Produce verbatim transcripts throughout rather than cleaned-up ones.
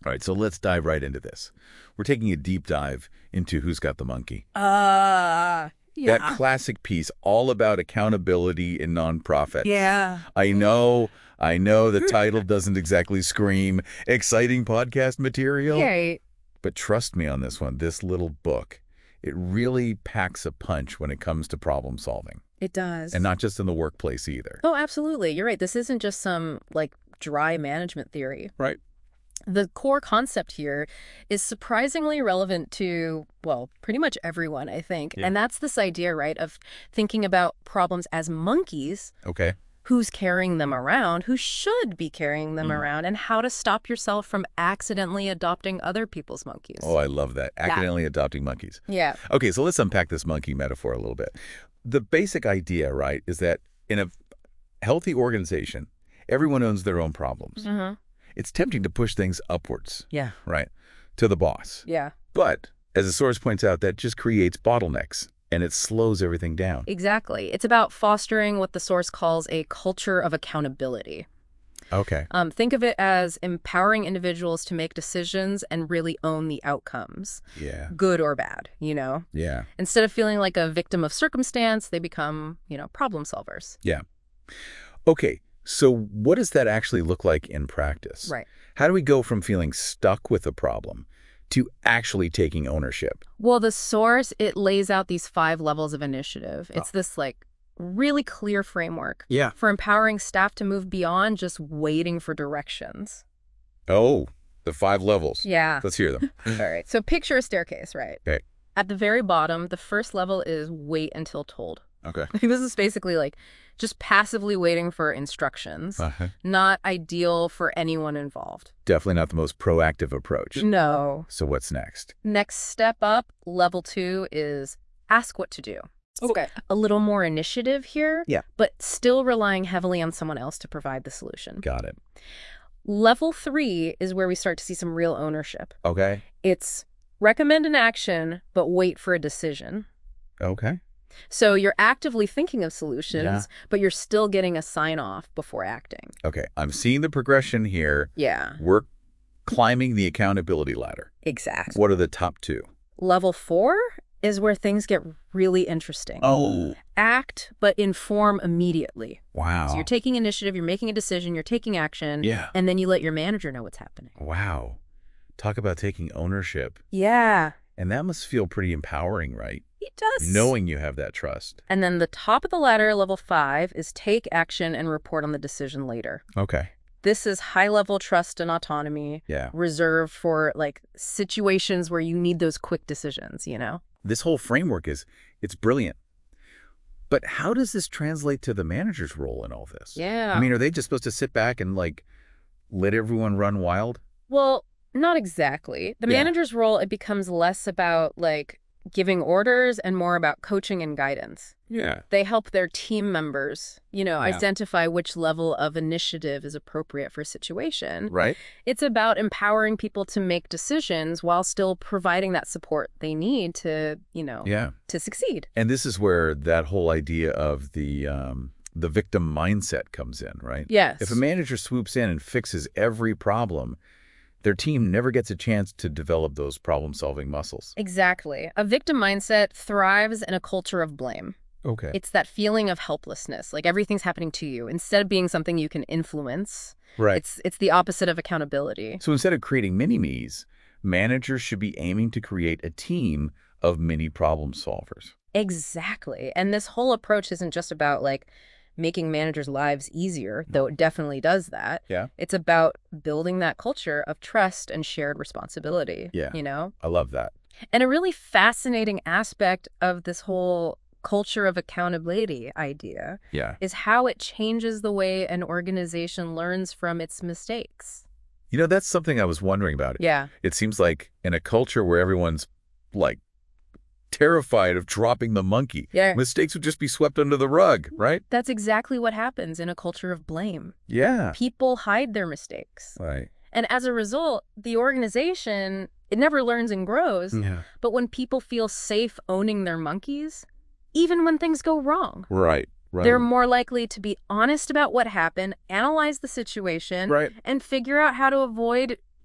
All right, so let's dive right into this. We're taking a deep dive into Who's Got the Monkey. Uh, yeah. That classic piece all about accountability in nonprofits. Yeah. I know, I know the title doesn't exactly scream exciting podcast material. Right. But trust me on this one, this little book, it really packs a punch when it comes to problem solving. It does. And not just in the workplace either. Oh, absolutely. You're right. This isn't just some, like, dry management theory. Right. The core concept here is surprisingly relevant to, well, pretty much everyone, I think. Yeah. And that's this idea, right, of thinking about problems as monkeys. Okay. Who's carrying them around, who should be carrying them Mm. around, and how to stop yourself from accidentally adopting other people's monkeys. Oh, I love that. Accidentally adopting monkeys. Yeah. Okay, so let's unpack this monkey metaphor a little bit. The basic idea, right, is that in a healthy organization, everyone owns their own problems. Mm-hmm. It's tempting to push things upwards, Yeah. right, to the boss. Yeah. But, as the source points out, that just creates bottlenecks, and it slows everything down. Exactly. It's about fostering what the source calls a culture of accountability. Okay. Um, think of it as empowering individuals to make decisions and really own the outcomes, Yeah. good or bad, you know? Yeah. Instead of feeling like a victim of circumstance, they become, you know, problem solvers. Yeah. Okay, so what does that actually look like in practice? Right. How do we go from feeling stuck with a problem to actually taking ownership? Well, the source, it lays out these five levels of initiative. It's this, like, really clear framework Yeah. for empowering staff to move beyond just waiting for directions. Oh, the five levels. Yeah. Let's hear them. All right. So picture a staircase, right? Okay. At the very bottom, the first level is wait until told. Okay. This is basically like just passively waiting for instructions, Uh-huh. not ideal for anyone involved. Definitely not the most proactive approach. No. So what's next? Next step up, level two, is ask what to do. Okay. A little more initiative here, Yeah. but still relying heavily on someone else to provide the solution. Got it. Level three is where we start to see some real ownership. Okay. It's recommend an action, but wait for a decision. Okay. So you're actively thinking of solutions, Yeah. but you're still getting a sign-off before acting. Okay. I'm seeing the progression here. Yeah, We're climbing the accountability ladder. exactly. What are the top two? Level four is where things get really interesting. Oh. Act, but inform immediately. Wow. So you're taking initiative, you're making a decision, you're taking action, Yeah. and then you let your manager know what's happening. Wow. Talk about taking ownership. Yeah, And that must feel pretty empowering, right? it does. Knowing you have that trust. And then the top of the ladder, level five, is take action and report on the decision later. Okay. This is high-level trust and autonomy, Yeah. reserved for, like, situations where you need those quick decisions, you know? This whole framework is, it's brilliant. But how does this translate to the manager's role in all this? Yeah. I mean, are they just supposed to sit back and, like, let everyone run wild? Well, not exactly. The Yeah. manager's role, it becomes less about, like, giving orders and more about coaching and guidance. Yeah. They help their team members, you know, Yeah. identify which level of initiative is appropriate for a situation. Right? It's about empowering people to make decisions while still providing that support they need to, you know, Yeah. to succeed. And this is where that whole idea of the um, the victim mindset comes in, right? Yes. If a manager swoops in and fixes every problem, their team never gets a chance to develop those problem-solving muscles. Exactly. A victim mindset thrives in a culture of blame. Okay. It's that feeling of helplessness, like everything's happening to you. Instead of being something you can influence, Right. it's it's the opposite of accountability. So instead of creating mini-me's, managers should be aiming to create a team of mini problem solvers. Exactly. And this whole approach isn't just about, like, making managers' lives easier, though it definitely does that. Yeah. It's about building that culture of trust and shared responsibility. Yeah. You know? I love that. And a really fascinating aspect of this whole culture of accountability idea Yeah. is how it changes the way an organization learns from its mistakes. You know, that's something I was wondering about. Yeah. It seems like in a culture where everyone's, like, terrified of dropping the monkey, Yeah. mistakes would just be swept under the rug, right? That's exactly what happens in a culture of blame. Yeah. People hide their mistakes. Right. And as a result, the organization, it never learns and grows. Yeah. But when people feel safe owning their monkeys, even when things go wrong, Right. Right. they're more likely to be honest about what happened, analyze the situation, Right. and figure out how to avoid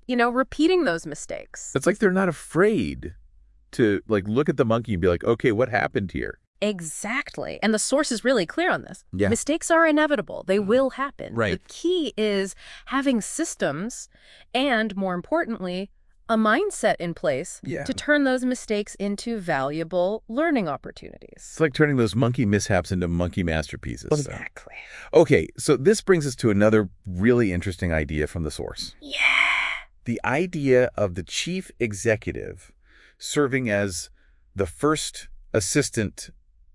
you know, repeating those mistakes. It's like they're not afraid to like look at the monkey and be like, okay, what happened here? Exactly. And the source is really clear on this. Yeah. Mistakes are inevitable. They will happen. Right. The key is having systems and, more importantly, a mindset in place Yeah. to turn those mistakes into valuable learning opportunities. It's like turning those monkey mishaps into monkey masterpieces. Exactly. Okay, so this brings us to another really interesting idea from the source. Yeah. The idea of the chief executive serving as the first assistant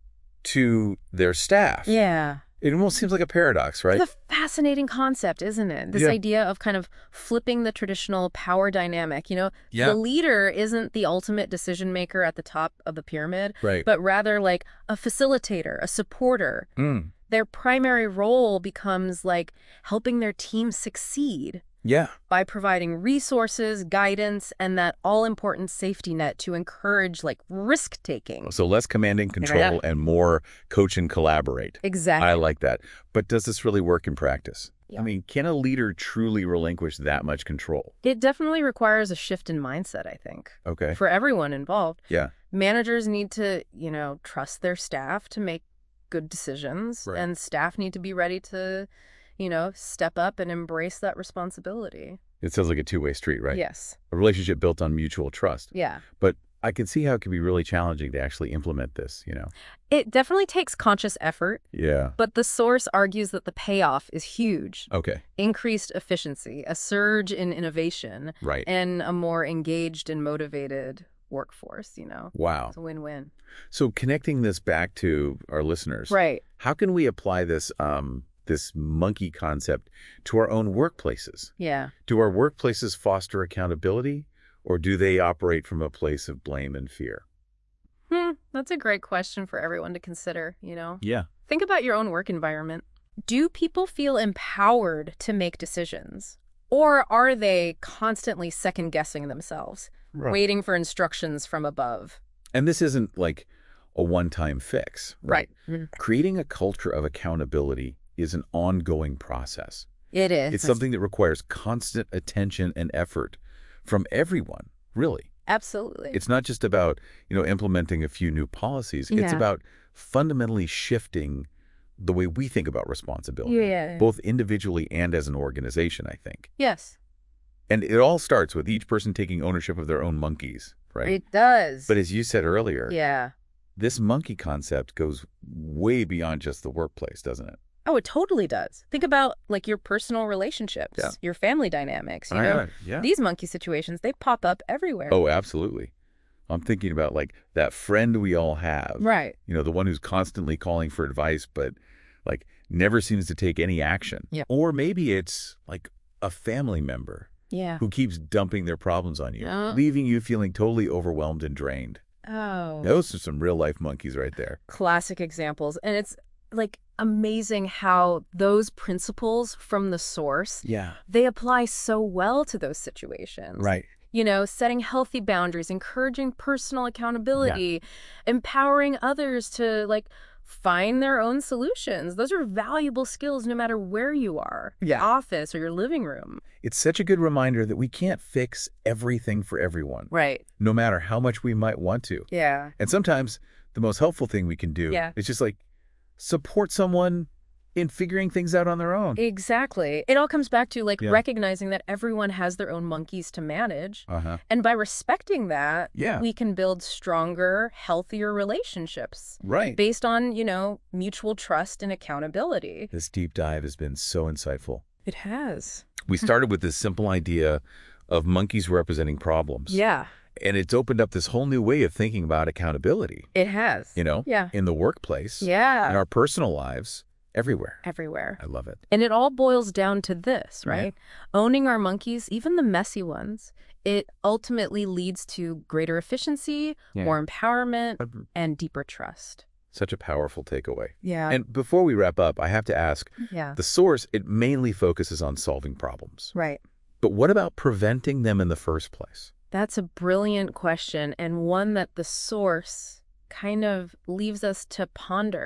to their staff. Yeah. It almost seems like a paradox, right? It's a fascinating concept, isn't it? This Yeah. idea of kind of flipping the traditional power dynamic. You know, Yeah. the leader isn't the ultimate decision maker at the top of the pyramid, Right. but rather like a facilitator, a supporter. Mm. Their primary role becomes like helping their team succeed Yeah. by providing resources, guidance, and that all-important safety net to encourage like risk-taking. So less command and control and more coach and collaborate. Exactly. I like that. But does this really work in practice? Yeah. I mean, can a leader truly relinquish that much control? It definitely requires a shift in mindset, I think, Okay. for everyone involved. Yeah. Managers need to, you know, trust their staff to make good decisions, Right. and staff need to be ready to, you know, step up and embrace that responsibility. It sounds like a two-way street, right? Yes. A relationship built on mutual trust. Yeah. But I can see how it can be really challenging to actually implement this, you know? It definitely takes conscious effort, Yeah. but the source argues that the payoff is huge. Okay. Increased efficiency, a surge in innovation, Right. and a more engaged and motivated workforce, you know? Wow. It's a win-win. So connecting this back to our listeners, Right. how can we apply this um, this monkey concept to our own workplaces? Yeah. Do our workplaces foster accountability, or do they operate from a place of blame and fear? Hmm. That's a great question for everyone to consider, you know? Yeah. Think about your own work environment. Do people feel empowered to make decisions? Or are they constantly second-guessing themselves, waiting for instructions from above? And this isn't like a one-time fix, right? Mhm. Creating a culture of accountability is an ongoing process. It is. It's something that requires constant attention and effort from everyone, really. Absolutely. It's not just about, you know, implementing a few new policies. It's Yeah. about fundamentally shifting the way we think about responsibility, Yeah. both individually and as an organization, I think. Yes. And it all starts with each person taking ownership of their own monkeys, right? It does. But as you said earlier, Yeah. this monkey concept goes way beyond just the workplace, doesn't it? Oh, it totally does. Think about like your personal relationships, Yeah. your family dynamics, you I know? got it, yeah. These monkey situations, they pop up everywhere. Oh, absolutely. I'm thinking about like that friend we all have. Right. You know, the one who's constantly calling for advice, but like never seems to take any action. Yeah. Or maybe it's like a family member Yeah. who keeps dumping their problems on you, Yeah. leaving you feeling totally overwhelmed and drained. Oh. Those are some real life monkeys right there. Classic examples. And it's like amazing how those principles from the source, Yeah. they apply so well to those situations. Right. You know, setting healthy boundaries, encouraging personal accountability, empowering others to like find their own solutions. Those are valuable skills no matter where you are, Yeah. your office or your living room. It's such a good reminder that we can't fix everything for everyone, Right. no matter how much we might want to. Yeah. And sometimes the most helpful thing we can do Yeah. is just like support someone in figuring things out on their own. Exactly. It all comes back to like Yeah. recognizing that everyone has their own monkeys to manage. Uh-huh. And by respecting that, Yeah. we can build stronger, healthier relationships Right. based on, you know, mutual trust and accountability. This deep dive has been so insightful. It has. We started with this simple idea of monkeys representing problems. Yeah, And it's opened up this whole new way of thinking about accountability, it has. you know, Yeah. in the workplace, Yeah. in our personal lives, everywhere. Everywhere. I love it. And it all boils down to this, Right. right? Owning our monkeys, even the messy ones, it ultimately leads to greater efficiency, Yeah. more empowerment, and deeper trust. Such a powerful takeaway. Yeah. And before we wrap up, I have to ask, yeah. the source, it mainly focuses on solving problems. Right. But what about preventing them in the first place? That's a brilliant question, and one that the source kind of leaves us to ponder.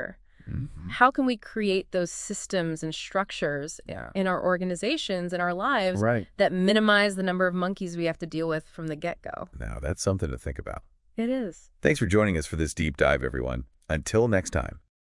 Mm-hmm. How can we create those systems and structures Yeah. in our organizations, in our lives, Right. that minimize the number of monkeys we have to deal with from the get-go? Now, that's something to think about. It is. Thanks for joining us for this deep dive, everyone. Until next time.